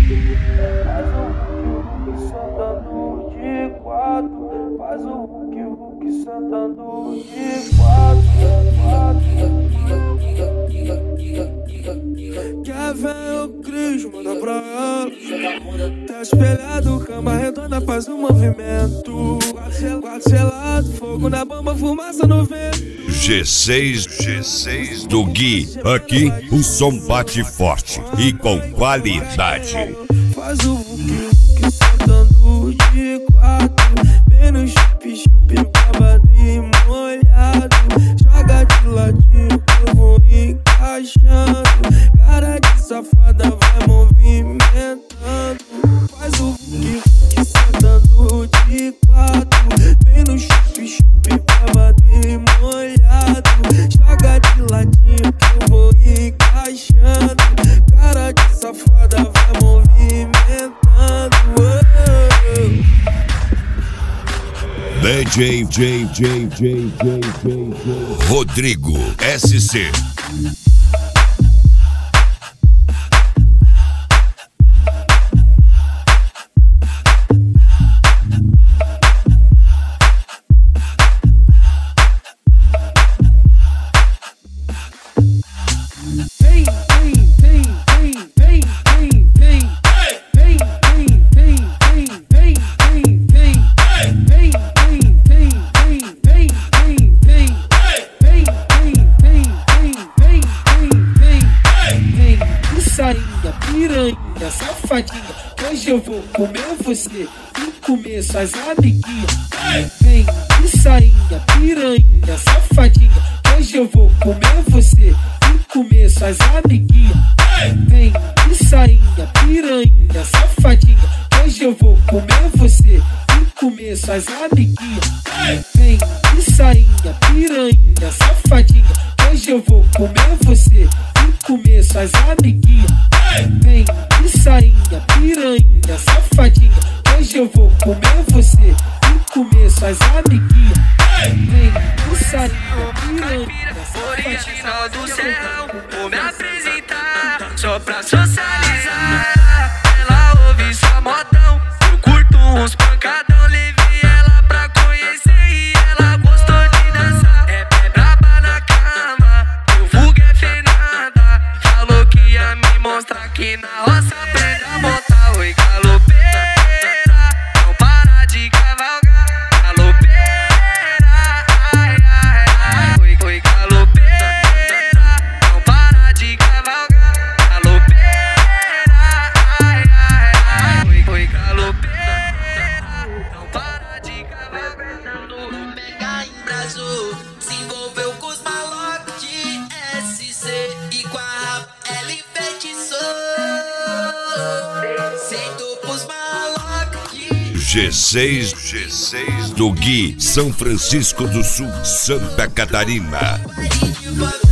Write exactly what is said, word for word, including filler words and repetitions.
Faz o Hulk, Hulk sentando de quatro. Faz o Hulk, Hulk sentando de quatro. Quer ver o Cris, manda pra ela. Tá espelhado, cama redonda, faz um movimento. Quatro selado, fogo na bomba, fumaça no vento. G seis, G seis do Gui. Aqui o som bate forte e com qualidade. Faz o Hulk, Hulk sentando de quatro. Bem no chup, chup, babado e molhado. Joga de ladinho que eu vou encaixando. Cara de safada vai movimentando. Faz o Hulk, Hulk sentando de quatro. Bem no chup, chup, babado e molhado. Joga de ladinho que eu vou encaixando. Cara de safada vai movimentando. D J, J, J, J, J, J, Rodrigo S C. Piranha, safadinha, hoje eu vou comer você e comer suas amiguinhas. Vem de sainha, piranha, safadinha, hoje eu vou comer você e comer suas amiguinhas. Vem de sainha, piranha, safadinha, hoje eu vou comer você e comer suas amiguinhas. Vem de sainha, piranha, safadinha, hoje eu vou comer você e comer suas amiguinhas. Vem de sainha, piranha, safadinha, hoje eu vou comer você e comer suas amiguinhas. Vem de sainha, piranha, original do céu, vou me apresentar só pra socializar. Ela ouve só modão, eu curto uns pancadão. Levei ela pra conhecer e ela gostou de dançar. É pé braba na cama, meu vulgo é Fernanda. Falou que ia me mostrar que na roça aprende a montar. Oi, galopeira, não para de cavalgar. Galopeira, ai, ai, ai. Oi, oi, galopeira, não para de cavalgar. Galopeira, ai, ai, ai. Oi, oi, galopeira, não para de cavalgar. No Mega Embrasul, se envolveu com os malocos de S C e com a rap ela enfeitiçou. Sentou pros malocos de G seis, G seis do Gui, São Francisco do Sul, Santa Catarina. Paris de